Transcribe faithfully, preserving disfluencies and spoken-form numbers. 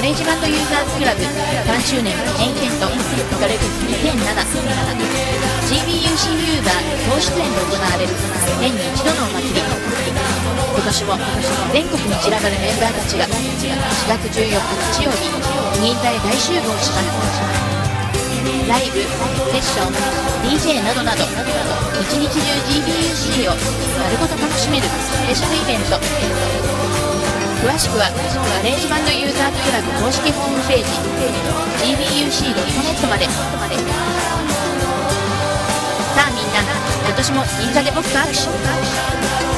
ガレージバンドユーザーズクラブさんしゅうねん記念イベントガレフェスにせんなな ジービーユーシー ユーザー総出演で行われる年に一度のお祭り。今年も全国に散らばるメンバーたちがしがつじゅうよっか日曜日銀座へ大集合します。ライブ、セッション、ディージェー などなど一日中 ジービーユーシー を丸ごと楽しめるスペシャルイベント。詳しくはガレージバンドユーザーズクラブ公式ホームページ ジービーユーシードットネット まで。さあみんな、今年も銀座で僕と握手。